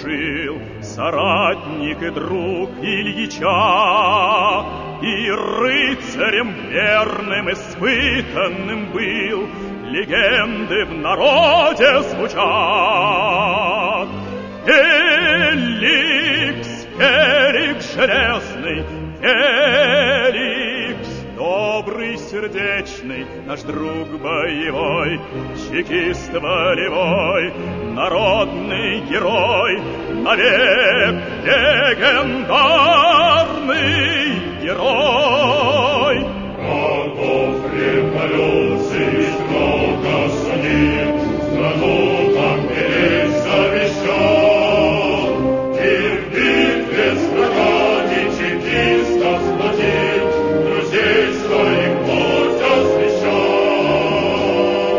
служил, соратник и друг Ильича, и рыцарем верным, испытанным был, легенды в народе звучат. Феликс, Феликс железный, Феликс, добрый, сердечный, наш друг боевой, чекист волевой, народный герой, навек легендарный герой. Врагов революции строго судил, страну победить завещал, и в битве с врагами чекистов сплотил, друзей своих путь освещал.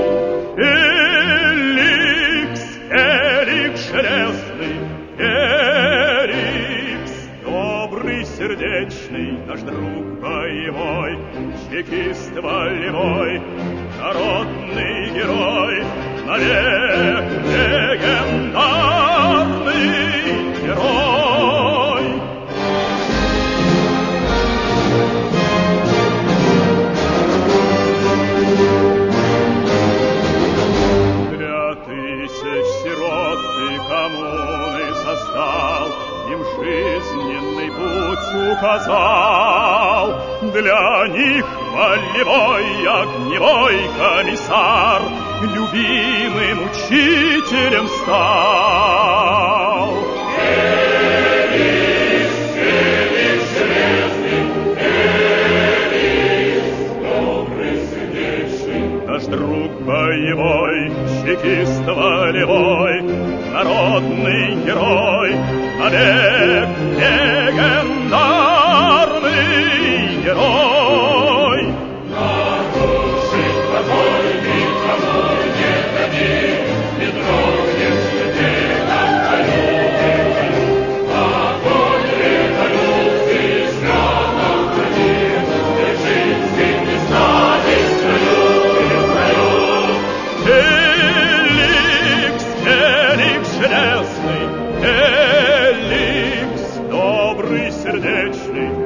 Феликс, Феликс железный, Феликс, добрый, сердечный, наш друг боевой, чекист волевой, народный герой, навек легендарный герой. Для тысяч сирот ты коммуны создал, им жизненный путь указал. Для них волевой огневой комиссар любимым учителем стал. Феликс, Феликс железный, Феликс, добрый, сердечный, Наш друг боевой, чекист волевой, народный герой, навек легендарный герой. нарушить покой никому не дадим, не дрогнем людей нам огонь революции прямо храним, Дзержинский не станет свою. Феликс, Феликс железный, Феликс, добрый, сердечный,